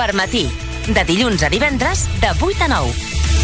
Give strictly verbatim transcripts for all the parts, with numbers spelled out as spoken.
Supermatí, de dilluns a divendres, de vuit a nou.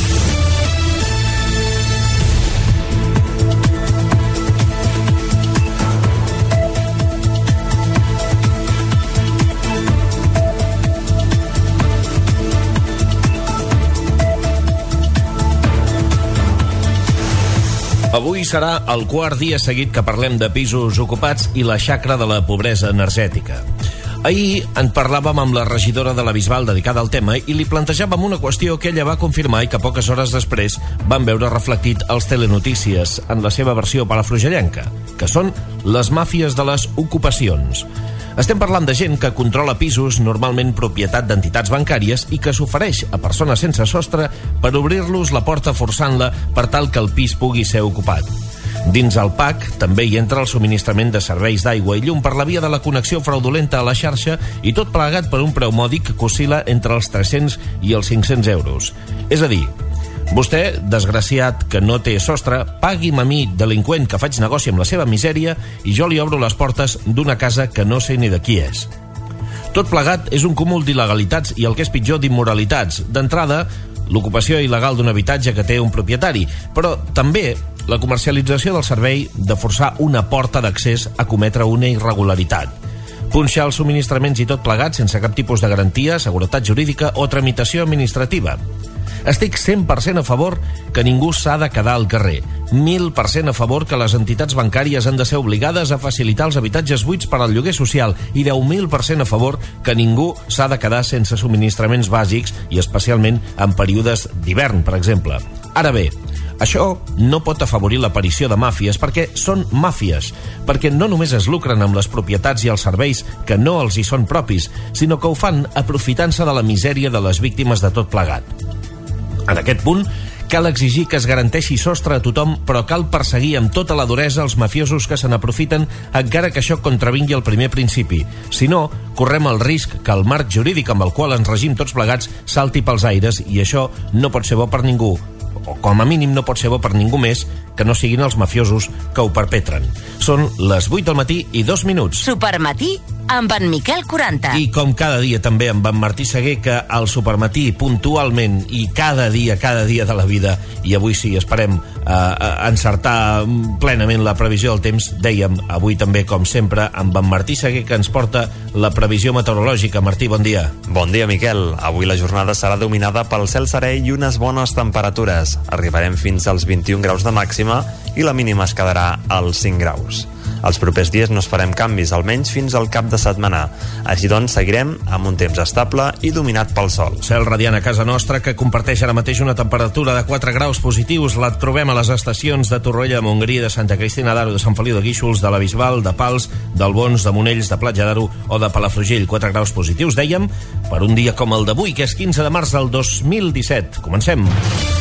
Avui serà el quart dia seguit que parlem de pisos ocupats i la xacra de la pobresa energètica. Ahir en parlàvem amb la regidora de la Bisbal dedicada al tema i li plantejàvem una qüestió que ella va confirmar i que poques hores després van veure reflectit als telenotícies en la seva versió palafrugellenca, que són les màfies de les ocupacions. Estem parlant de gent que controla pisos, normalment propietat d'entitats bancàries, i que s'ofereix a persones sense sostre per obrir-los la porta forçant-la per tal que el pis pugui ser ocupat. Dins el P A C també hi entra el subministrament de serveis d'aigua i llum per la via de la connexió fraudulenta a la xarxa i tot plegat per un preu mòdic que oscil·la entre els tres-cents i els cinc-cents euros. És a dir, vostè, desgraciat que no té sostre, pagui'm a mi, delinqüent que faig negoci amb la seva misèria, i jo li obro les portes d'una casa que no sé ni de qui és. Tot plegat és un cúmul d'il·legalitats i, el que és pitjor, d'immoralitats. D'entrada, l'ocupació il·legal d'un habitatge que té un propietari, però també la comercialització del servei de forçar una porta d'accés a cometre una irregularitat. Punxar els subministraments i tot plegat sense cap tipus de garantia, seguretat jurídica o tramitació administrativa. Estic cent per cent a favor que ningú s'ha de quedar al carrer. mil per cent a favor que les entitats bancàries han de ser obligades a facilitar els habitatges buits per al lloguer social i deu mil per cent a favor que ningú s'ha de quedar sense subministraments bàsics i especialment en períodes d'hivern, per exemple. Ara bé, això no pot afavorir l'aparició de màfies perquè són màfies, perquè no només es lucren amb les propietats i els serveis que no els hi són propis, sinó que ho fan aprofitant-se de la misèria de les víctimes de tot plegat. En aquest punt, cal exigir que es garanteixi sostre a tothom, però cal perseguir amb tota la duresa els mafiosos que se n'aprofiten, encara que això contravingui el primer principi. Si no, correm el risc que el marc jurídic amb el qual ens regim tots plegats salti pels aires, i això no pot ser bo per ningú, o com a mínim no pot ser bo per ningú més que no siguin els mafiosos que ho perpetren. Són les vuit del matí i dos minuts. Supermatí amb en Miquel quaranta. I com cada dia també amb en Martí Seguer, que al Supermatí puntualment i cada dia, cada dia de la vida, i avui sí, esperem eh, encertar plenament la previsió del temps, dèiem avui també, com sempre, amb en Martí Seguer, que ens porta la previsió meteorològica. Martí, bon dia. Bon dia, Miquel. Avui la jornada serà dominada pel cel serè i unes bones temperatures. Arribarem fins als vint-i-un graus de màxima i la mínima es quedarà als cinc graus. Els propers dies no esperem canvis, almenys fins al cap de setmana. Així doncs, seguirem amb un temps estable i dominat pel sol. Cel radiant a casa nostra, que comparteix ara mateix una temperatura de quatre graus positius. La trobem a les estacions de Torroella de Montgrí, de Santa Cristina d'Aro, de Sant Feliu de Guíxols, de la Bisbal, de Pals, d'Albons, de Monells, de Platja d'Aro o de Palafrugell. quatre graus positius, dèiem, per un dia com el d'avui, que és quinze de març del dos mil disset. Comencem.